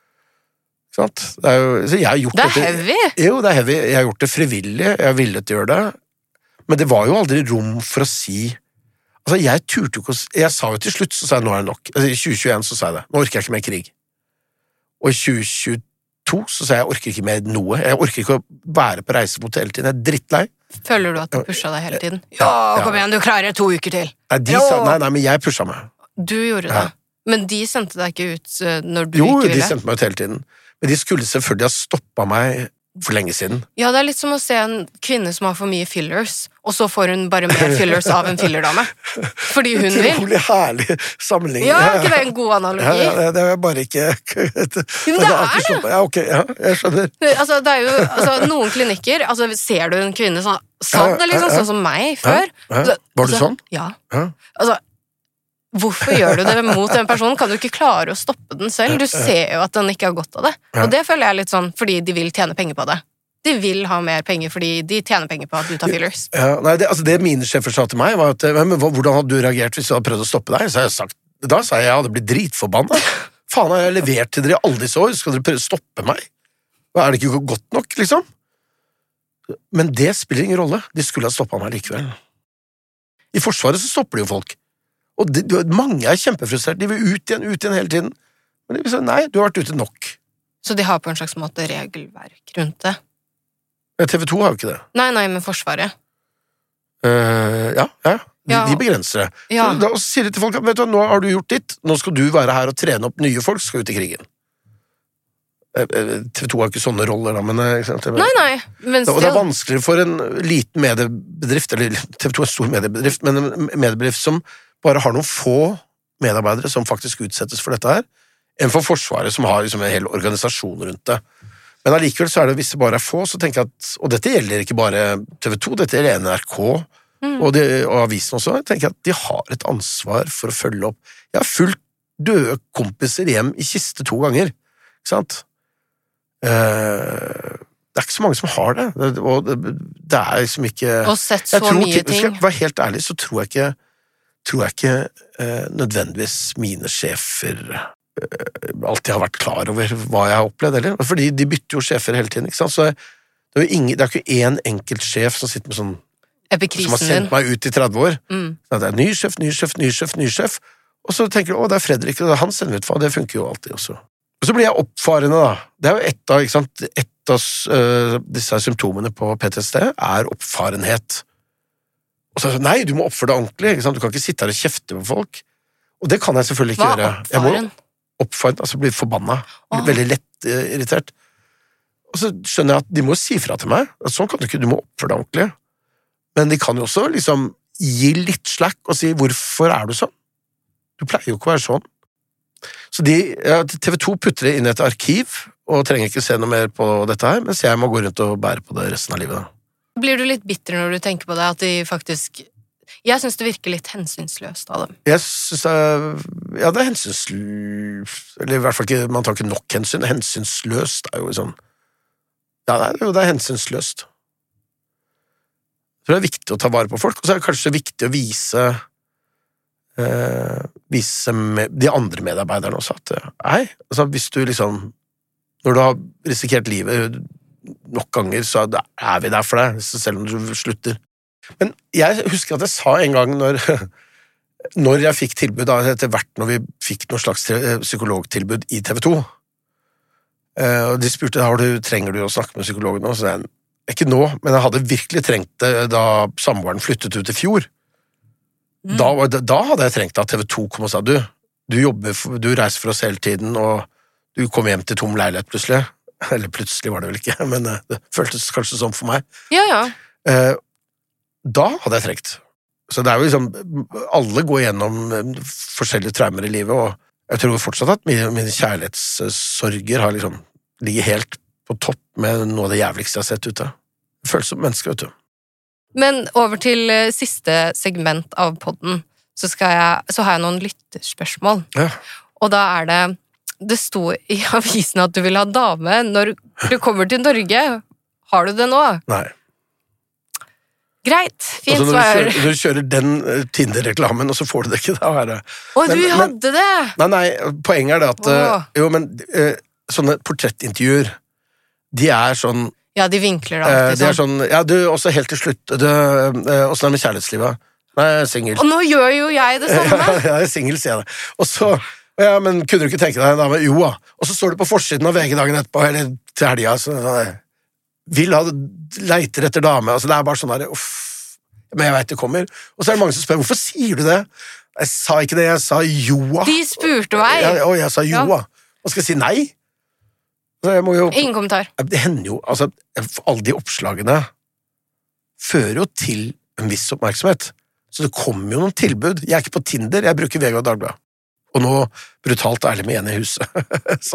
ikke sant? Det er jo, så jeg har gjort Det er dette- heavy. Jo, det er heavy. Jeg har gjort det frivillig, jeg har villet gjøre det, men det var jo aldri rom for å si, altså jeg turte jo ikke å, s- jeg sa jo til slutt, så sa jeg nå er det nok. Altså, i tjue tjueen så sa jeg det, nå orker jeg ikke mer krig. Og i tjue tjueto så sa jeg jeg orker ikke mer noe, jeg orker ikke å være på reisebot hele tiden, jeg er drittlei. Føler du at du pusha deg hele tiden? Ja, Ja, ja. kom igjen, du klarer to uker til. Nei, de Jo. sa, nei, nei, men jeg pusha meg. Du gjorde Ja. det. Men de sendte deg ikke ut eh, når du Jo, ikke de ville? sendte meg ut hele tiden. Men de skulle selvfølgelig ha stoppet meg for lenge siden. Ja, det er litt som å se en kvinne som har for mye fillers, og så får hun bare mer fillers av en fillerdame. Fordi hun vil. Utrolig herlig sammenligning. Ja, er ikke det en god Ja, analogi? ja, ja, det er bare ikke Jo, det er det. Ja, ok, ja, jeg skjønner. Altså, det er jo altså, noen klinikker, altså, ser du en kvinne sånn, sånn, Ja, ja, liksom, ja. sånn som meg før. Ja, Så- var du altså, sånn? Ja. Ja. Altså, hvorfor gjør du det mot den personen? Kan du ikke klare å stoppe den selv? Du ser jo at den ikke har godt av det. Ja. Og det føler jeg litt sånn, fordi de vil tjene penger på det. De vil ha mer penger fordi de tjener penger på at du tar fillers. Ja, nei, det, altså det mine sjefer sa til meg, var at men, hva- hvordan hadde du reagert hvis jeg hadde prøvd å stoppe deg? Så har jeg sagt, da sa jeg jeg hadde blitt dritforbanna. Faen, har jeg levert til dere i alle disse år? Skal dere prøve å stoppe meg? Er det ikke godt nok, liksom? Men det spiller ingen rolle. De skulle ha stoppet meg likevel. I Forsvaret så stopper de jo folk. Og de, de, mange er kjempefrustrert. De vil ut igjen, ut igjen hele tiden. Men de vil si, nei, du har vært ute nok. Så de har på en slags måte regelverk rundt det. Ja, T V to har jo ikke det. Nei, nei, med Forsvaret. Eh, ja, ja. De, Ja. de begrenser det. Ja. Så da sier de til folk, vet du hva, nå har du gjort ditt, nå skal du være her og trene opp nye folk, skal ut i krigen. Eh, eh, T V to har ikke sånne roller da, men eh, ikke sant? Nei, nei, men Og det er still. vanskeligere for en liten mediebedrift, eller T V to er en stor mediebedrift, men en mediebedrift som bare har noen få medarbeidere som faktisk utsettes for dette her, enn for Forsvaret som har liksom en hel organisasjon rundt det. Men allikevel så er det, hvis det bare er få, så tenker jeg at, og dette gjelder ikke bare T V to, dette gjelder N R K, Mm. Og, det, og avisen også, jeg tenker at de har et ansvar for å følge opp. Jeg har fulgt døde kompiser hjem i kiste to ganger, ikke sant? Uh, det er ikke så mange som har det, og det, det er liksom ikke... Og sett så tror, mye ting. Skal jeg være helt ærlig, så tror jeg ikke, tror jeg ikke uh, nødvendigvis mine sjefer alltid har vært klar over hva jeg har opplevd, eller? Fordi de bytter jo sjefer hele tiden, ikke sant? Så det er jo ingen, det er ikke en enkelt sjef som sitter med sånn, som har sendt meg ut i tretti år. Mm. Det er ny sjef, ny sjef, ny sjef, ny sjef, og så tenker du, å, det er Fredrik, og det er han sender ut for, det funker jo alltid også. Og så blir jeg oppfarende da. Det er jo ett av, ikke sant, ett av uh, disse symptomene på P T S D er oppfarenhet. Og så, nei, du må oppføre deg ordentlig, ikke sant? Du kan ikke sitte her og kjefte på folk. Og det kan jeg selvfølgelig ikke Hva gjøre. Jeg må oppfaren, altså bli forbanna, bli Åh. veldig lett uh, irritert. Og så skjønner jeg at de må si fra til meg, at sånn kan du ikke, du må oppføre deg ordentlig. Men de kan jo også liksom gi litt slack og si, hvorfor er du sånn? Du pleier jo ikke å være sånn. Så de, ja, T V to putter det inn i et arkiv, og trenger ikke se noe mer på dette her, mens jeg må gå rundt og bære på det resten av livet. Blir du litt bitter når du tenker på det, at de faktisk... Jeg synes det virker litt hensynsløst av dem. Jeg synes ja, det er hensynsløst, eller i hvert fall ikke, man tar ikke nok hensyn, hensynsløst er jo sånn, ja, det er, jo, det er hensynsløst. Så det er viktig å ta vare på folk, og så er det kanskje viktig å vise, eh, vise med, de andre medarbeiderne også, at nei, altså hvis du liksom, når du har risikert livet nok ganger, så er vi der for deg, selv om du slutter. Men jeg husker at jeg sa en gang når, når jeg fikk tilbud, da, etter hvert når vi fikk noen slags psykologtilbud i T V to, og de spurte, har du, trenger du å snakke med psykologen nå? Så jeg, ikke nå, men jeg hadde virkelig trengt det da samboeren flyttet ut i fjor. Mm. Da, da hadde jeg trengt at T V to kom og sa, du, du jobber, du reiser for oss hele tiden, og du kom hjem til tom leilighet plutselig. Eller plutselig var det vel ikke, men det føltes kanskje sånn for meg. Ja, ja. Eh, Da hadde jeg trekt. Så det er jo liksom, alle går gjennom forskjellige traumer i livet, og jeg tror fortsatt at mine, mine kjærlighetssorger har liksom, ligger helt på topp med noe av det jævligste jeg har sett ute. Det føles som mennesker, vet du. Men over til siste segment av podden, så, skal jeg, så har jeg noen lytterspørsmål. Ja. Og da er det, det sto i avisen at du vil ha dame når du kommer til Norge. Har du det nå? Nei. Greit, fint altså, når svar. du kjører, når du kjører den Tinder-reklamen, og så får du det ikke, da er det... Å, du men, hadde det! Nei, nei, poenget er det at, Åh. jo, men eh, sånne portrettintervjuer, de er sånn... Ja, de vinkler det eh, alltid de er sånn. Ja, du, også helt til slutt, du, eh, hvordan er det med kjærlighetslivet? Nei, jeg er single. Og nå gjør jo jeg det samme. Ja, jeg er single, sier jeg det. Og så, ja, men kunne du ikke tenke deg en dame? Jo, da. Og så står det på forsiden av V G-dagen etterpå, eller til helga, så... vil ha leiter etter dame, altså det er bare sånn der, uff, men jeg vet det kommer. Og så er det mange som spør, hvorfor sier du det? Jeg sa ikke det, jeg sa joa. De spurte meg. Ja, og jeg sa joa. Hva skal jeg si nei? Så jeg må jo... Ingen kommentar. Det hender jo, altså, alle de oppslagene fører jo til en viss oppmerksomhet. Så det kommer jo noen tilbud. Jeg er ikke på Tinder, jeg bruker V G og Dagbladet. Og nå brutalt ærlig med en i huset. Så...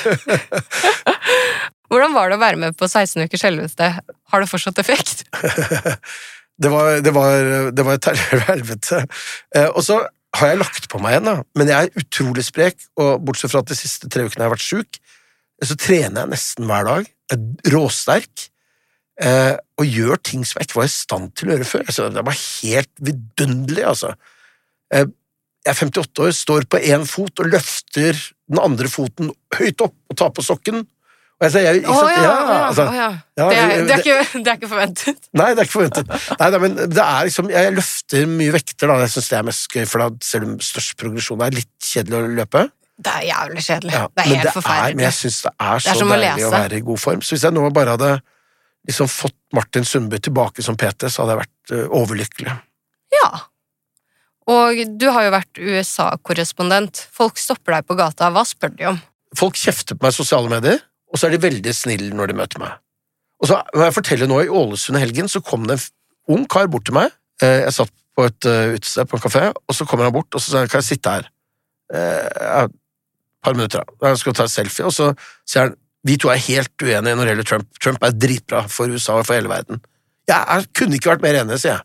Hvordan var det å være med på seksten ukers helvete? Har det fortsatt effekt? det, var, det, var, det var et helvete. Eh, og så har jeg lagt på meg igjen, da. Men jeg er utrolig sprek, og bortsett fra at de siste tre ukene jeg har vært syk, så trener jeg nesten hver dag. Jeg er råsterk, eh, og gjør ting som jeg ikke var i stand til å gjøre før. Altså, det var helt vidunderlig, altså. Eh, jeg er femtiåtte år, står på en fot og løfter den andre foten høyt opp og tar på sokken. Og jeg sier, jeg, oh, ja, ja, altså, ja. Ja, det, er, det, det, er ikke, det er ikke forventet. Nei, det er ikke forventet. Nei, nei, men det er liksom, jeg løfter mye vekter, da. Jeg synes det er mest gøy, for da ser du størst progresjon. Det er litt kjedelig å løpe. Det er jævlig kjedelig. Ja, det er helt det forferdelig. Er, men jeg synes det er så det er deilig å, å være i god form. Så hvis jeg nå bare hadde liksom fått Martin Sundby tilbake som P T, så hadde jeg vært uh, overlykkelig. Ja. Og du har jo vært U S A-korrespondent. Folk stopper deg på gata. Hva spør de om? Folk kjefter på meg i sosiale medier, og så er de veldig snille når de møter meg. Og så må jeg fortelle nå, i Ålesund i helgen, så kom det en ung kar bort til meg. Jeg satt på et utested på en kafé, og så kommer han bort, og så sier han, kan jeg sitte her? Eh, et par minutter da. Jeg skal ta en selfie, og så sier han, vi to er helt uenige når det gjelder Trump. Trump er dritbra for U S A og for hele verden. Jeg er, kunne ikke vært mer enig, sier jeg.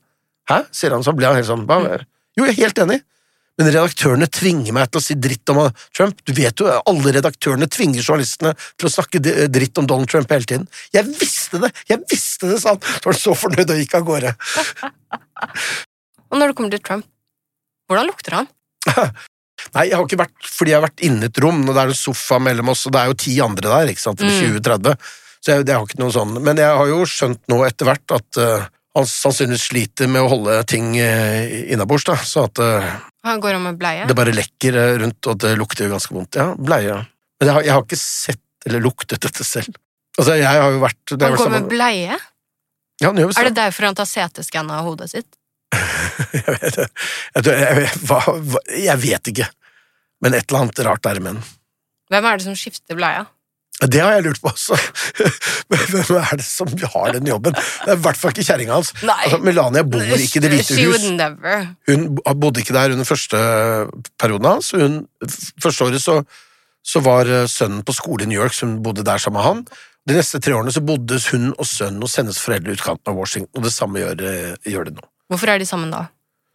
Hæ? Sier han, så ble han helt sånn, bare, jo, jeg er helt enig. Men redaktørene tvinger meg til å si dritt om Trump. Du vet jo, alle redaktørene tvinger journalistene til å snakke dritt om Donald Trump hele tiden. Jeg visste det! Jeg visste det, sa han. Så var han så fornøyd og gikk av gårde. Og når det kommer til Trump, hvordan lukter han? Nei, jeg har ikke vært, fordi jeg har vært inne i et rom, og det er en sofa mellom oss, og det er jo ti andre der, ikke sant, eller tjue tretti. Så jeg, det har ikke noe sånn. Men jeg har jo skjønt nå etter hvert at uh, han sannsynligvis sliter med å holde ting uh, innabords, da, så at uh, han går om med bleie? Det bare lekker rundt, og det lukter jo ganske vondt. Ja, bleie. Men jeg har, jeg har ikke sett eller luktet dette selv. Altså, jeg har jo vært... Han går med bleie? Ja, han gjør er det derfor han tar C T-skann av hodet sitt? jeg vet det. Jeg, jeg, jeg, hva, hva, jeg vet ikke. Men et eller annet rart er det med den. Hvem er det som skifter bleia? Det har jeg lurt på også. Hvem er det som har den jobben? Det er i hvert fall ikke kjerringa hans. Altså, Melania bor ikke i Det hvite hus. Hun bodde ikke der under første perioden hans. Hun, første året så, så var sønnen på skole i New York, så hun bodde der sammen med han. De neste tre årene så bodde hun og sønnen hos hennes foreldre i utkanten av Washington, og det samme gjør, gjør det nå. Hvorfor er de sammen da?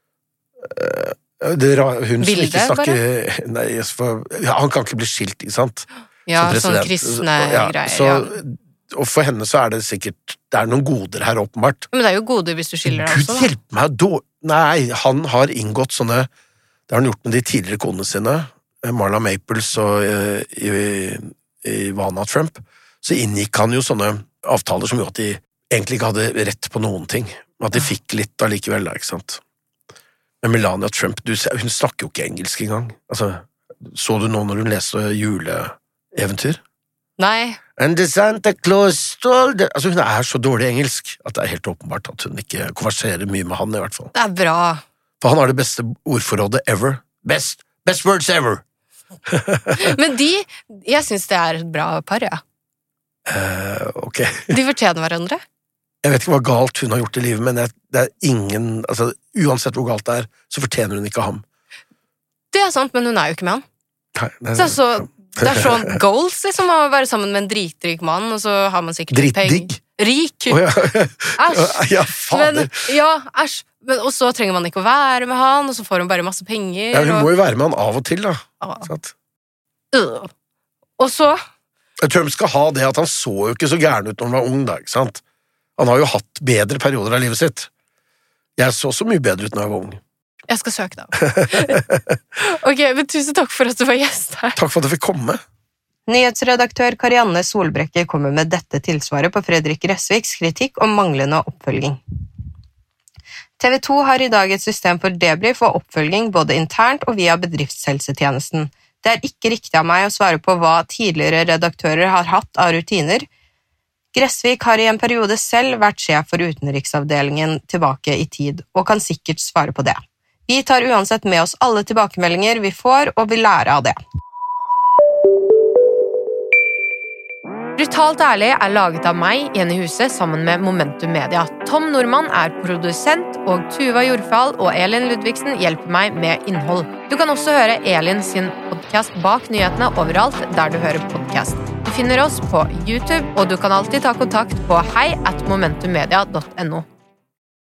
Det, hun Bildet, ikke snakker, nei, for, ja, han kan ikke bli skilt, ikke sant? Ja, sånn kristne ja, greier. Så, ja. Og for henne så er det sikkert, det er noen goder her, åpenbart. Men det er jo goder hvis du skiller deg også, da. Gud hjelp meg, da. Nei, han har inngått sånne, det har han gjort med de tidligere konene sine, Marla Maples og uh, Ivana Trump, så inngikk han jo sånne avtaler som gjorde at de egentlig ikke hadde rett på noen ting, at de fikk litt allikevel, da, ikke sant? Men Melania Trump, du, hun snakker jo ikke engelsk engang. Altså, så du nå når hun leste juleeventyr? Nei. And the Santa Claus stole the... Altså, hun er så dårlig engelsk at det er helt åpenbart at hun ikke konverserer mye med han, i hvert fall. Det er bra. For han har det beste ordforrådet ever. Best, best words ever. Men de, jeg synes det er et bra par, ja. Uh, ok. De fortjener hverandre. Jeg vet ikke hva galt hun har gjort i livet, men det er ingen, altså, uansett hvor galt det er, så fortjener hun ikke ham. Det er sant, men hun er jo ikke med han. Nei, det, så, så, det er sånn goals, liksom, å være sammen med en dritrik mann, og så har man sikkert Dritdigg? Rik. Oh, ja. Æsj. Ja, fader. Men, ja, æsj. Men, og så trenger man ikke å være med han, og så får hun bare masse penger. Ja, hun og... må jo være med han av og til, da. Ah. Uh. Og så... Trump skal ha det at han så jo ikke så gæren ut når han var ung, da, ikke sant? Han har jo hatt bedre perioder av livet sitt. Jeg så så mye bedre ut når jeg var ung. Jeg skal søke deg. Ok, men tusen takk for at du var gjest her. Takk for at du fikk komme. Nyhetsredaktør Karianne Solbrekke kommer med dette tilsvaret på Fredrik Resviks kritikk om manglende oppfølging. T V to har i dag et system for debrief og oppfølging både internt og via bedriftshelsetjenesten. Det er ikke riktig av meg å svare på hva tidligere redaktører har hatt av rutiner. Gressvik har i en periode selv vært sjef for utenriksavdelingen tilbake i tid, og kan sikkert svare på det. Vi tar uansett med oss alle tilbakemeldinger vi får, og vil lære av det. Brutalt ærlig er laget av meg, Jenny Huse, sammen med Momentum Media. Tom Normann er produsent, og Tuva Jordfall og Elin Ludvigsen hjelper meg med innhold. Du kan også høre Elin sin podcast Bak nyhetene overalt der du hører podcast. Du finner oss på YouTube, og du kan alltid ta kontakt på hei at momentummedia punktum no.